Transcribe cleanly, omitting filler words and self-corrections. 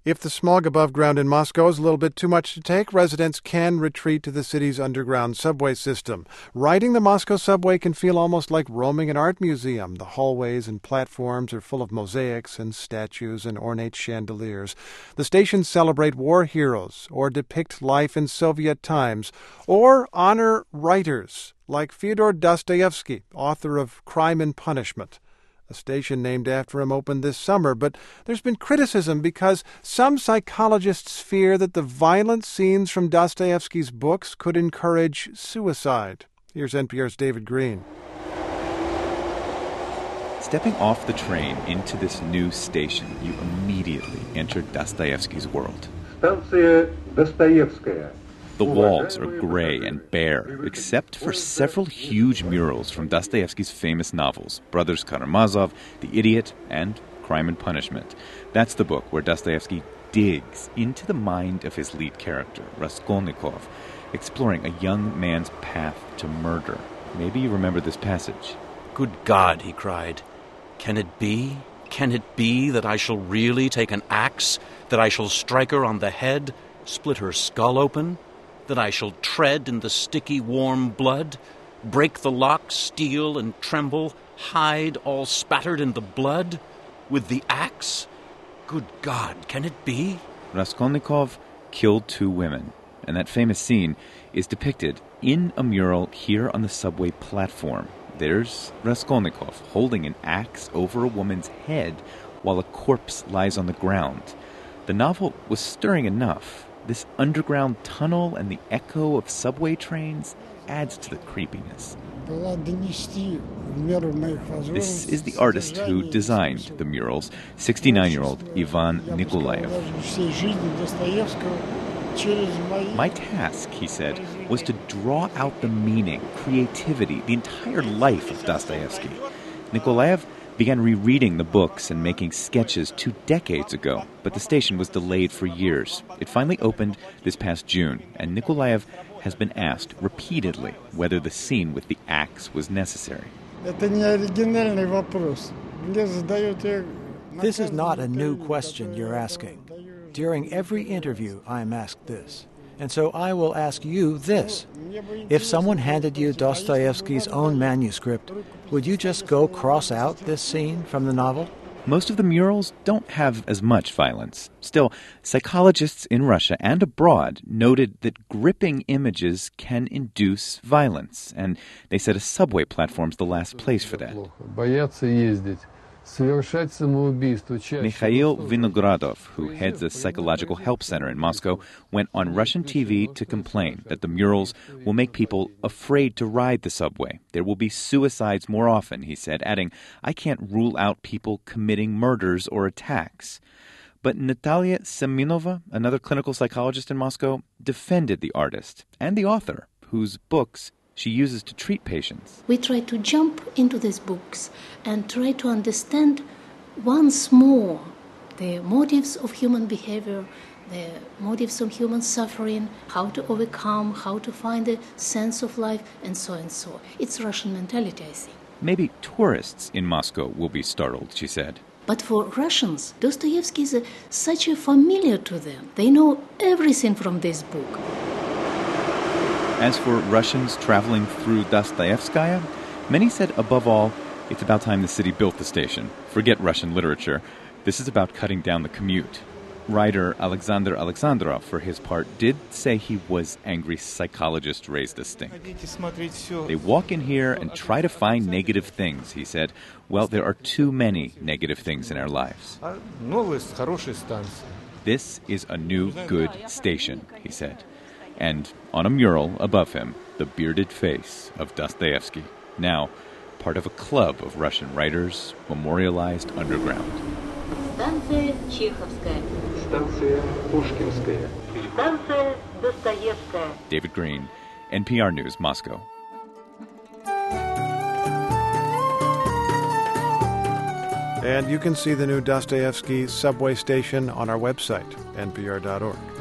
If the smog above ground in Moscow is a little bit too much to take, residents can retreat to the city's underground subway system. Riding the Moscow subway can feel almost like roaming an art museum. The hallways and platforms are full of mosaics and statues and ornate chandeliers. The stations celebrate war heroes or depict life in Soviet times or honor writers like Fyodor Dostoevsky, author of Crime and Punishment. A station named after him opened this summer, but there's been criticism because some psychologists fear that the violent scenes from Dostoevsky's books could encourage suicide. Here's NPR's David Green. Stepping off the train into this new station, you immediately enter Dostoevsky's world. Станция Достоевская. The walls are gray and bare, except for several huge murals from Dostoevsky's famous novels, Brothers Karamazov, The Idiot, and Crime and Punishment. That's the book where Dostoevsky digs into the mind of his lead character, Raskolnikov, exploring a young man's path to murder. Maybe you remember this passage. "Good God," he cried. "Can it be? Can it be that I shall really take an axe, that I shall strike her on the head, split her skull open? That I shall tread in the sticky, warm blood, break the lock, steal and tremble, hide all spattered in the blood, with the axe? Good God, can it be?" Raskolnikov killed 2 women, and that famous scene is depicted in a mural here on the subway platform. There's Raskolnikov holding an axe over a woman's head while a corpse lies on the ground. The novel was stirring enough. This underground tunnel and the echo of subway trains adds to the creepiness. This is the artist who designed the murals, 69-year-old Ivan Nikolaev. My task, he said, was to draw out the meaning, creativity, the entire life of Dostoevsky. Nikolaev began rereading the books and making sketches 2 decades ago, but the station was delayed for years. It finally opened this past June, and Nikolaev has been asked repeatedly whether the scene with the axe was necessary. This is not a new question you're asking. During every interview, I am asked this. And so I will ask you this. If someone handed you Dostoevsky's own manuscript, would you just go cross out this scene from the novel? Most of the murals don't have as much violence. Still, psychologists in Russia and abroad noted that gripping images can induce violence, and they said a subway platform's the last place for that. Mikhail Vinogradov, who heads a psychological help center in Moscow, went on Russian TV to complain that the murals will make people afraid to ride the subway. There will be suicides more often, he said, adding, "I can't rule out people committing murders or attacks." But Natalia Semenova, another clinical psychologist in Moscow, defended the artist and the author, whose books she uses to treat patients. We try to jump into these books and try to understand once more the motives of human behavior, the motives of human suffering, how to overcome, how to find a sense of life, and so and so. It's Russian mentality, I think. Maybe tourists in Moscow will be startled, she said. But for Russians, Dostoevsky is such a familiar to them. They know everything from this book. As for Russians traveling through Dostoevskaya, many said above all, it's about time the city built the station. Forget Russian literature. This is about cutting down the commute. Writer Alexander Alexandrov, for his part, did say he was angry psychologists raised a stink. They walk in here and try to find negative things, he said. Well, there are too many negative things in our lives. This is a new, good station, he said. And on a mural above him, the bearded face of Dostoevsky, now part of a club of Russian writers memorialized underground. Станция Чеховская. Станция Пушкинская. Станция Достоевская. David Green, NPR News, Moscow. And you can see the new Dostoevsky subway station on our website, npr.org.